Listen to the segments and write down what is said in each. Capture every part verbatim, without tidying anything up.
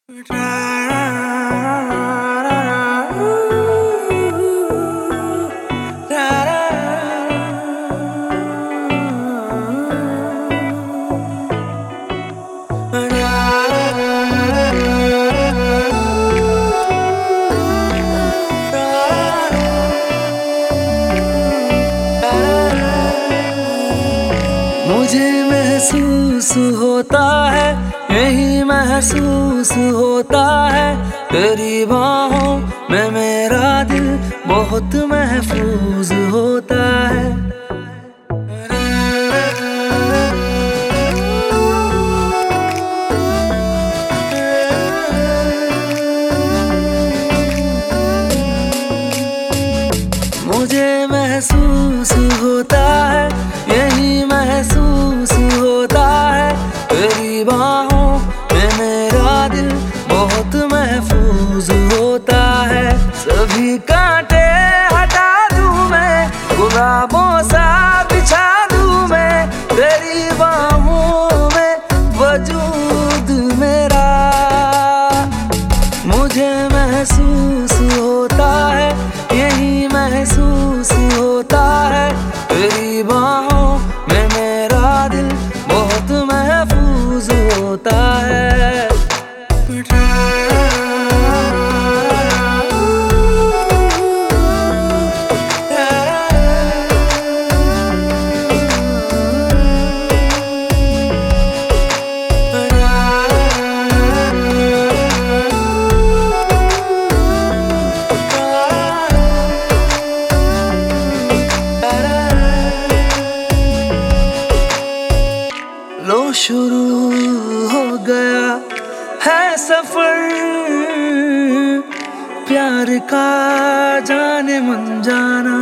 मुझे महसूस होता है, यही महसूस होता है, तेरी बाहों में मेरा दिल बहुत महफूज होता है। मुझे महसूस होता है, यही महसूस होता है, तेरी बाहों में मेरा दिल बहुत महफूज होता है। सभी कांटे हटा दूं मैं, गुलाबों सा बिछा दूं मैं, तेरी बाहों में वजूद मेरा। मुझे महसूस होता है, यही महसूस होता है, तेरी बाहों में मेरा दिल बहुत महफूज होता है। लो शुरू हो गया है सफर प्यार का, जाने मन जाना।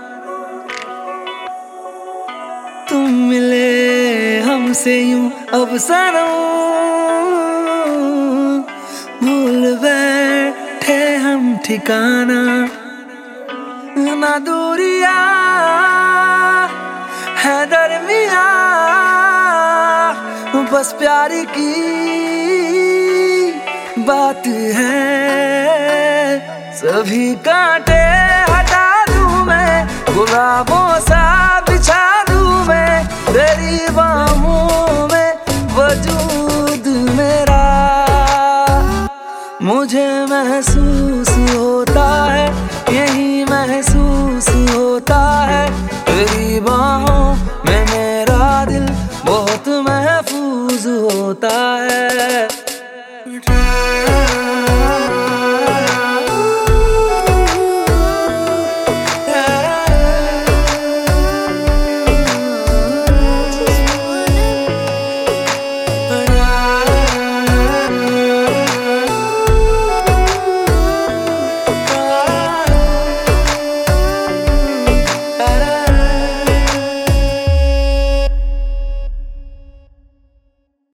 तुम मिले हमसे यूं अब सनम, भूल बैठे हम ठिकाना। ना दूरिया है दरमिया, बस प्यार की बात है। सभी कांटे हटा दूं मैं, गुलाबों सा बिछा दूं मैं, तेरी बाहों में वजूद मेरा। मुझे महसूस होता है, यही महसूस होता है, तेरी बाहों में मेरा दिल बहुत महफूज होता है।